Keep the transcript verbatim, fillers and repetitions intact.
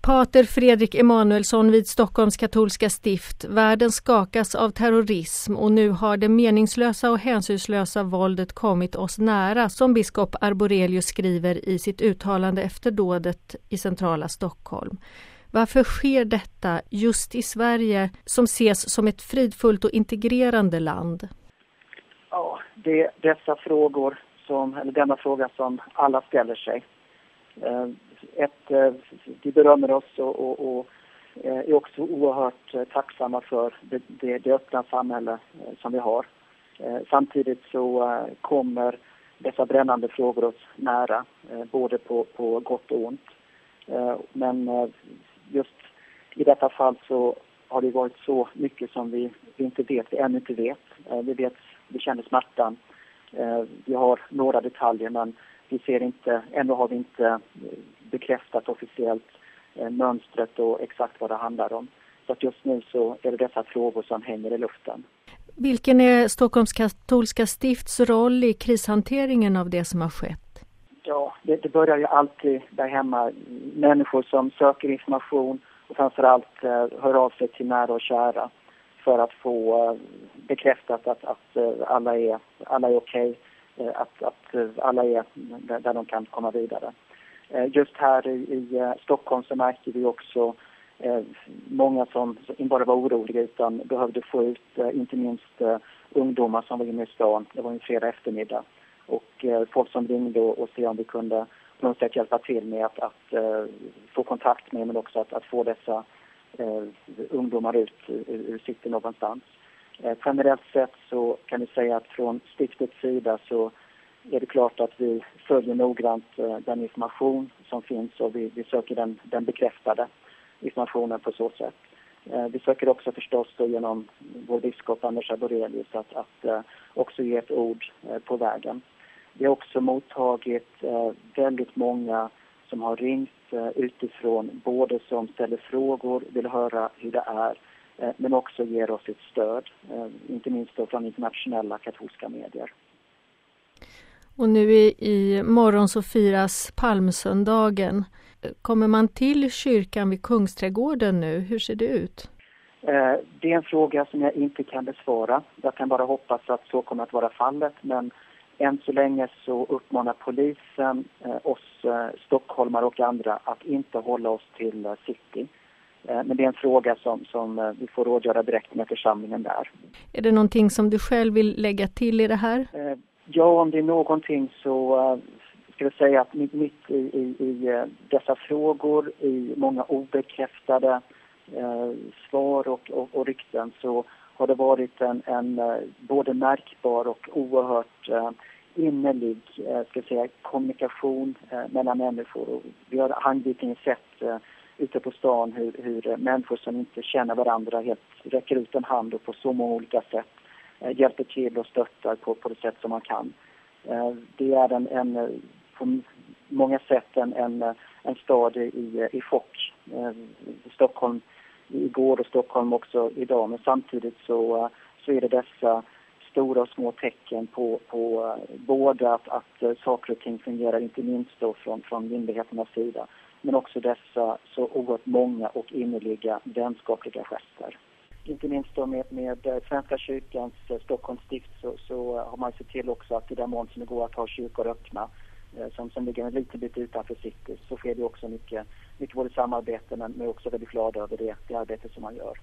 Pater Fredrik Emanuelsson vid Stockholms katolska stift. Världen skakas av terrorism och nu har det meningslösa och hänsynslösa våldet kommit oss nära, som biskop Arborelius skriver i sitt uttalande efter dådet i centrala Stockholm. Varför sker detta just i Sverige som ses som ett fridfullt och integrerande land? Ja, det är dessa frågor som, eller denna fråga som alla ställer sig. Ett, vi berömmer oss och, och, och är också oerhört tacksamma för det, det, det öppna samhälle som vi har. Samtidigt så kommer dessa brännande frågor oss nära, både på, på gott och ont. Men just i detta fall så har det varit så mycket som vi, vi inte vet, vi ännu inte vet. Vi vet, vi känner smärtan. Vi har några detaljer, men vi ser inte, ännu har vi inte bekräftat officiellt eh, mönstret och exakt vad det handlar om. Så att just nu så är det dessa frågor som hänger i luften. Vilken är Stockholms katolska stifts roll i krishanteringen av det som har skett? Ja, det, det börjar ju alltid där hemma. Människor som söker information och framförallt eh, hör av sig till nära och kära för att få eh, bekräftat att, att eh, alla är, alla är okej. Att, att alla är där de kan komma vidare. Just här i, i Stockholm så märkte vi också eh, många som inte bara var oroliga utan behövde få ut eh, inte minst eh, ungdomar som var inne i stan. Det var en fredag eftermiddag. Och eh, folk som ringde och, och se om vi kunde på något sätt hjälpa till med att, att eh, få kontakt med, men också att, att få dessa eh, ungdomar ut ur, ur city någonstans. Eh, generellt sett så kan vi säga att från stiftets sida så är det klart att vi följer noggrant eh, den information som finns och vi, vi söker den, den bekräftade informationen på så sätt. Eh, vi söker också förstås då genom vår biskop Anders Arborelius att, att eh, också ge ett ord eh, på vägen. Vi har också mottagit eh, väldigt många som har ringt eh, utifrån, både som ställer frågor, vill höra hur det är, men också ger oss ett stöd, inte minst då från internationella katolska medier. Och nu i, i morgon så firas Palmsöndagen. Kommer man till kyrkan vid Kungsträdgården nu? Hur ser det ut? Det är en fråga som jag inte kan besvara. Jag kan bara hoppas att så kommer att vara fallet, men än så länge så uppmanar polisen oss stockholmare och andra att inte hålla oss till city. Men det är en fråga som, som vi får rådgöra direkt med församlingen där. Är det någonting som du själv vill lägga till i det här? Ja, om det är någonting så ska jag säga att mitt, mitt i, i, i dessa frågor, i många obekräftade eh, svar och, och, och rykten, så har det varit en, en både märkbar och oerhört eh, innerlig eh, ska jag säga, kommunikation eh, mellan människor. Och vi har handgripligen sett eh, ute på stan hur, hur människor som inte känner varandra helt räcker ut en hand och på så många olika sätt eh, hjälper till och stöttar på, på det sätt som man kan. Eh, det är en, en på många sätt en, en, en stad i, i chock. Eh, Stockholm igår och Stockholm också idag, men samtidigt så, så är det dessa stora och små tecken på, på både att, att saker och ting fungerar, inte minst då från, från myndigheternas sida, men också dessa så oerhört många och innerliga vänskapliga gester. Inte minst då med, med Svenska kyrkans Stockholms stift så, så har man sett till också att i den mån som det går att ha kyrkor öppna som, som ligger en liten bit utanför city, så sker det också mycket, mycket både samarbete, men är också väldigt glada över det, det arbete som man gör.